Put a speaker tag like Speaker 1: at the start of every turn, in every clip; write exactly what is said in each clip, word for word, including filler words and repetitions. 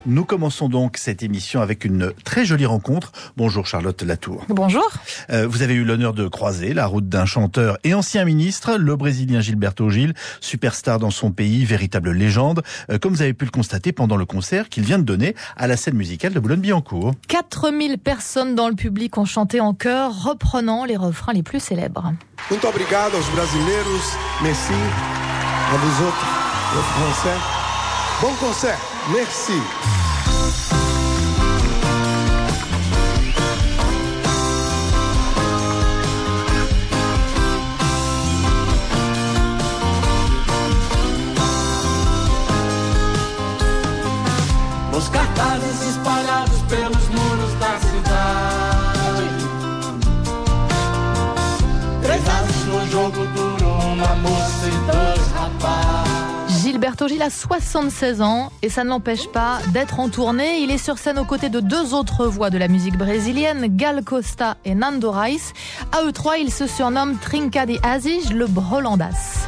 Speaker 1: Nous commençons donc cette émission avec une très jolie rencontre. Bonjour Charlotte Latour.
Speaker 2: Bonjour.
Speaker 1: Euh, vous avez eu l'honneur de croiser la route d'un chanteur et ancien ministre, le Brésilien Gilberto Gil, superstar dans son pays, véritable légende, euh, comme vous avez pu le constater pendant le concert qu'il vient de donner à la scène musicale de Boulogne-Billancourt.
Speaker 2: quatre mille personnes dans le public ont chanté en chœur, reprenant les refrains les plus célèbres.
Speaker 3: Muito obrigado aos brasileiros, merci a vous autres, le français. Bon concert, merci.
Speaker 4: Os cartazes espalhados pelos muros da cidade. Três ases no jogo duro, uma moça e dois rapazes.
Speaker 2: Gilberto Gil a soixante-seize ans et ça ne l'empêche pas d'être en tournée. Il est sur scène aux côtés de deux autres voix de la musique brésilienne, Gal Costa et Nando Reis. À eux trois, ils se surnomment Trinca de Aziz, le Brolandas.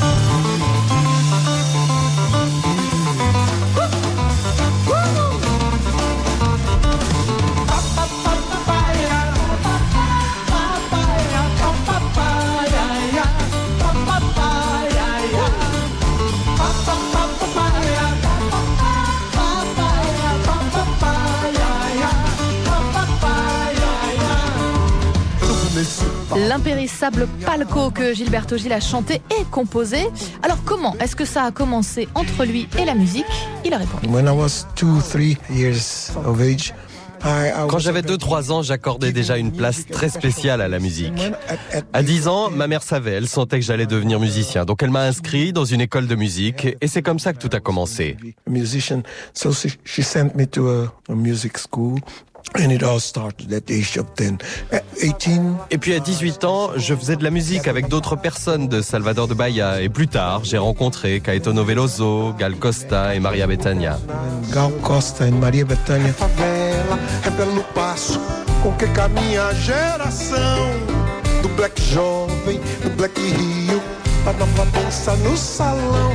Speaker 2: L'impérissable Palco que Gilberto Gil a chanté et composé. Alors comment est-ce que ça a commencé entre lui et la musique? Il a répondu.
Speaker 3: When I was two, three years of age,
Speaker 5: Quand j'avais deux trois ans, j'accordais déjà une place très spéciale à la musique. À dix ans, ma mère savait, elle sentait que j'allais devenir musicien. Donc elle m'a inscrit dans une école de musique et c'est comme ça que tout a commencé.
Speaker 3: musician, so she, she sent me to a, a music school. And it all started at the age of ten. At eighteen,
Speaker 5: Et puis à dix-huit ans, je faisais de la musique avec d'autres personnes de Salvador de Bahia. Et plus tard, j'ai rencontré Caetano Veloso, Gal Costa et Maria Bethânia.
Speaker 3: Gal Costa and Maria Bethânia.
Speaker 6: Favela, revela o passo com que caminha a geração do black jovem, do black Rio, a nova dança no salão.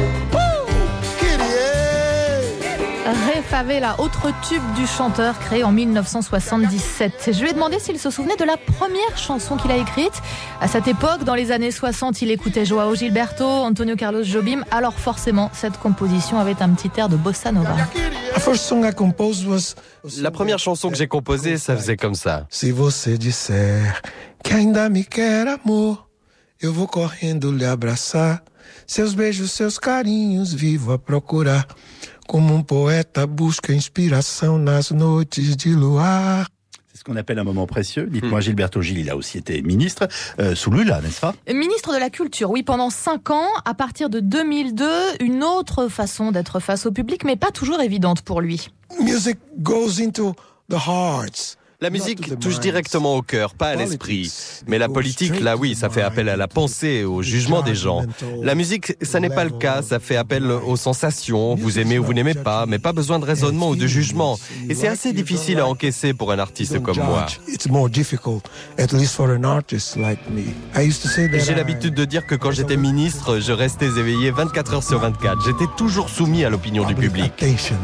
Speaker 2: Ré Favela, autre tube du chanteur créé en dix-neuf cent soixante-dix-sept. Je lui ai demandé s'il se souvenait de la première chanson qu'il a écrite. À cette époque, dans les années soixante, il écoutait Joao Gilberto, Antonio Carlos Jobim. Alors forcément, cette composition avait un petit air de bossa nova.
Speaker 3: The first song I composed was
Speaker 5: La première chanson que j'ai composée, ça faisait comme ça.
Speaker 3: Se você disser que ainda me quer amor, eu vou correndo lhe abraçar. Seus beijos, seus carinhos, vivo a procurar. Como um poeta busca inspiração nas noites de luar.
Speaker 1: C'est ce qu'on appelle un moment précieux. Dites-moi, Gilberto Gil, il a aussi été ministre euh, sous Lula, n'est-ce pas?
Speaker 2: Ministre de la Culture, oui, pendant cinq ans. À partir de deux mille deux, une autre façon d'être face au public, mais pas toujours évidente pour lui.
Speaker 3: Music goes into the hearts.
Speaker 5: La musique touche directement au cœur, pas à l'esprit. Mais la politique, là oui, ça fait appel à la pensée, au jugement des gens. La musique, ça n'est pas le cas, ça fait appel aux sensations, vous aimez ou vous n'aimez pas, mais pas besoin de raisonnement ou de jugement. Et c'est assez difficile à encaisser pour un artiste comme moi.
Speaker 3: It's more difficult, at least for an artist like me. I used to say that
Speaker 5: J'ai l'habitude de dire que quand j'étais ministre, je restais éveillé vingt-quatre heures sur vingt-quatre. J'étais toujours soumis à l'opinion du public.
Speaker 3: Attention.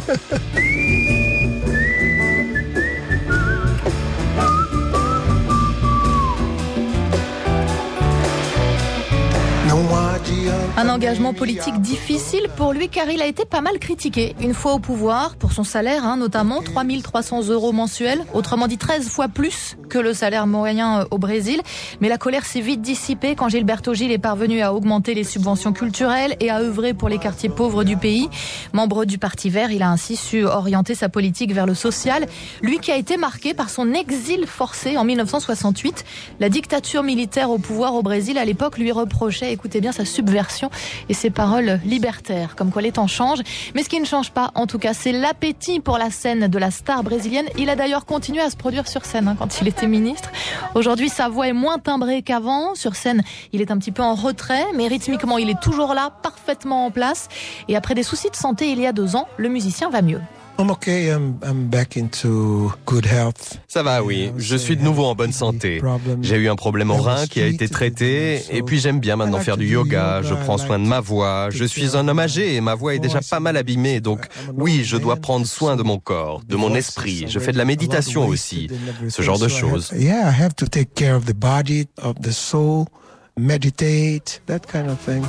Speaker 2: Un engagement politique difficile pour lui car il a été pas mal critiqué. Une fois au pouvoir, pour son salaire, hein, notamment trois mille trois cents euros mensuels, autrement dit treize fois plus que le salaire moyen au Brésil. Mais la colère s'est vite dissipée quand Gilberto Gil est parvenu à augmenter les subventions culturelles et à œuvrer pour les quartiers pauvres du pays. Membre du Parti Vert, il a ainsi su orienter sa politique vers le social. Lui qui a été marqué par son exil forcé en dix-neuf cent soixante-huit. La dictature militaire au pouvoir au Brésil à l'époque lui reprochait, écoutez bien, sa subversion et ses paroles libertaires, comme quoi les temps changent. Mais ce qui ne change pas, en tout cas, c'est l'appétit pour la scène de la star brésilienne. Il a d'ailleurs continué à se produire sur scène hein, quand il était ministre. Aujourd'hui, sa voix est moins timbrée qu'avant. Sur scène, il est un petit peu en retrait, mais rythmiquement, il est toujours là, parfaitement en place. Et après des soucis de santé il y a deux ans, le musicien va mieux.
Speaker 3: I'm okay. I'm, I'm back into good health.
Speaker 5: Ça va, oui. Je suis de nouveau en bonne santé. J'ai eu un problème au rein qui a été traité. Et puis j'aime bien maintenant faire du yoga. Je prends soin de ma voix. Je suis un homme âgé et ma voix est déjà pas mal abîmée. Donc oui, je dois prendre soin de mon corps, de mon esprit. Je fais de la méditation aussi. Ce genre de choses.
Speaker 3: Yeah, I have to take care of the body, of the soul, meditate, that kind of thing.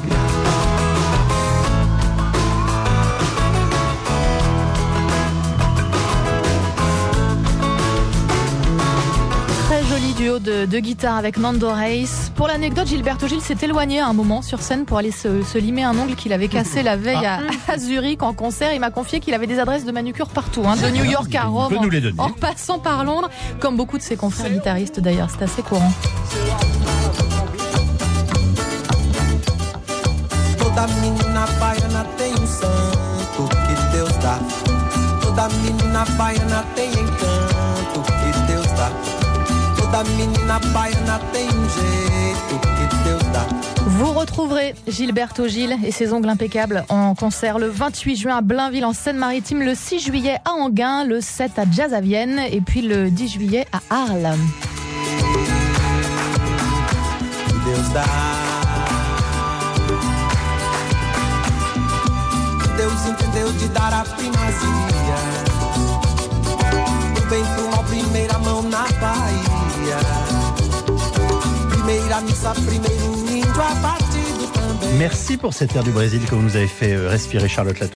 Speaker 2: Duo de, de guitare avec Nando Reis. Pour l'anecdote, Gilberto Gil s'est éloigné à un moment sur scène pour aller se, se limer un ongle qu'il avait cassé la veille à, à Zurich en concert. Il m'a confié qu'il avait des adresses de manucure partout, hein, de New York à Rome, en, en passant par Londres, comme beaucoup de ses confrères guitaristes d'ailleurs. C'est assez courant.
Speaker 7: Toda menina baiana tem um santo que Deus dá. Toda menina baiana tem encanto que Deus dá.
Speaker 2: Vous retrouverez Gilberto Gil et ses ongles impeccables en concert le vingt-huit juin à Blainville en Seine-Maritime, le six juillet à Enghien, le sept à Jazz à Vienne et puis le dix juillet à Arles.
Speaker 7: Deus dá. Deus entendeu de dar a primazia. O vento uma primeira mão na Bahia. Primeira missa, primeiro índio abatido também.
Speaker 1: Merci pour cette air du Brésil que vous nous avez fait respirer, Charlotte Latour.